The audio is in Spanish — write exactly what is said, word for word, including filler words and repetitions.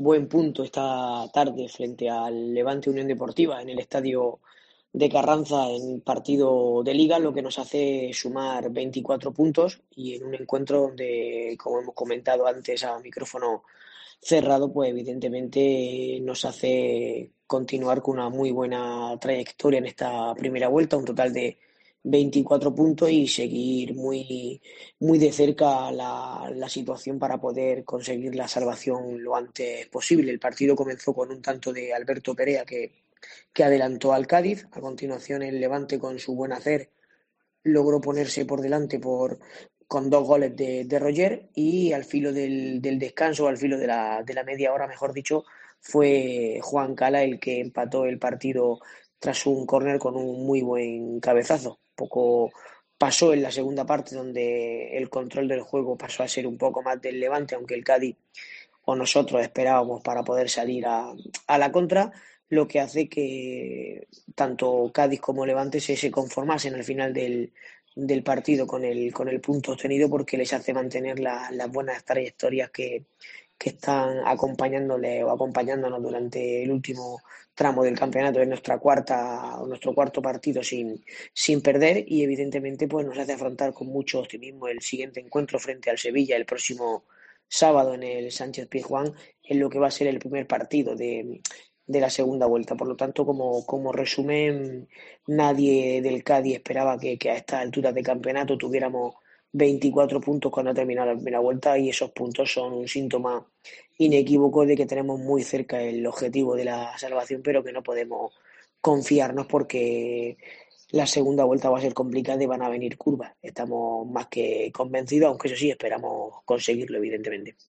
buen punto esta tarde frente al Levante Unión Deportiva en el estadio de Carranza en partido de liga, lo que nos hace sumar veinticuatro puntos y en un encuentro donde, como hemos comentado antes a micrófono cerrado, pues evidentemente nos hace continuar con una muy buena trayectoria en esta primera vuelta, un total de veinticuatro puntos y seguir muy, muy de cerca la, la situación para poder conseguir la salvación lo antes posible. El partido comenzó con un tanto de Alberto Perea que, que adelantó al Cádiz. A continuación, el Levante, con su buen hacer, logró ponerse por delante por, con dos goles de, de Roger y al filo del, del descanso, al filo de la, de la media hora, mejor dicho, fue Juan Cala el que empató el partido tras un córner con un muy buen cabezazo. Poco pasó en la segunda parte, donde el control del juego pasó a ser un poco más del Levante, aunque el Cádiz o nosotros esperábamos para poder salir a, a la contra, lo que hace que tanto Cádiz como Levante se, se conformasen al final del, del partido con el, con el punto obtenido, porque les hace mantener la, las buenas trayectorias que, que están acompañándole o acompañándonos durante el último tramo del campeonato. Es nuestra cuarta, nuestro cuarto partido sin, sin perder y evidentemente pues nos hace afrontar con mucho optimismo el siguiente encuentro frente al Sevilla el próximo sábado en el Sánchez Pizjuán, en lo que va a ser el primer partido de, de la segunda vuelta. Por lo tanto, como, como resumen, nadie del Cádiz esperaba que, que a estas alturas de campeonato tuviéramos veinticuatro puntos cuando ha terminado la primera vuelta, y esos puntos son un síntoma inequívoco de que tenemos muy cerca el objetivo de la salvación, pero que no podemos confiarnos porque la segunda vuelta va a ser complicada y van a venir curvas. Estamos más que convencidos, aunque eso sí, esperamos conseguirlo, evidentemente.